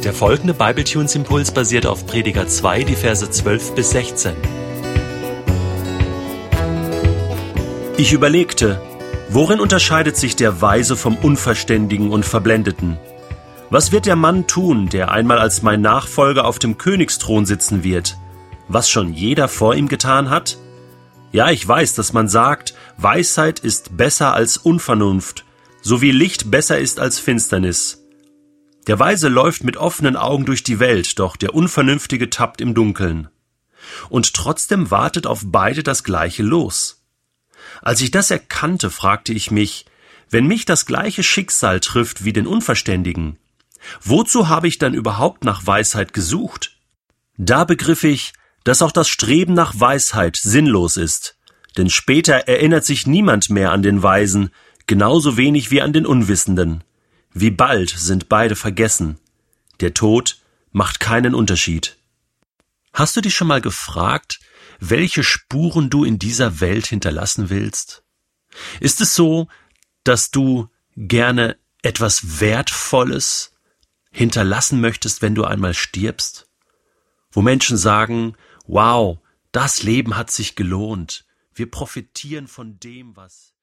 Der folgende Bibletunes-Impuls basiert auf Prediger 2, die Verse 12 bis 16. Ich überlegte, worin unterscheidet sich der Weise vom Unverständigen und Verblendeten? Was wird der Mann tun, der einmal als mein Nachfolger auf dem Königsthron sitzen wird? Was schon jeder vor ihm getan hat? Ja, ich weiß, dass man sagt, Weisheit ist besser als Unvernunft, so wie Licht besser ist als Finsternis. Der Weise läuft mit offenen Augen durch die Welt, doch der Unvernünftige tappt im Dunkeln. Und trotzdem wartet auf beide das gleiche Los. Als ich das erkannte, fragte ich mich, wenn mich das gleiche Schicksal trifft wie den Unverständigen, wozu habe ich dann überhaupt nach Weisheit gesucht? Da begriff ich, dass auch das Streben nach Weisheit sinnlos ist, denn später erinnert sich niemand mehr an den Weisen, genauso wenig wie an den Unwissenden. Wie bald sind beide vergessen. Der Tod macht keinen Unterschied. Hast du dich schon mal gefragt, welche Spuren du in dieser Welt hinterlassen willst? Ist es so, dass du gerne etwas Wertvolles hinterlassen möchtest, wenn du einmal stirbst? Wo Menschen sagen, wow, das Leben hat sich gelohnt. Wir profitieren von dem, was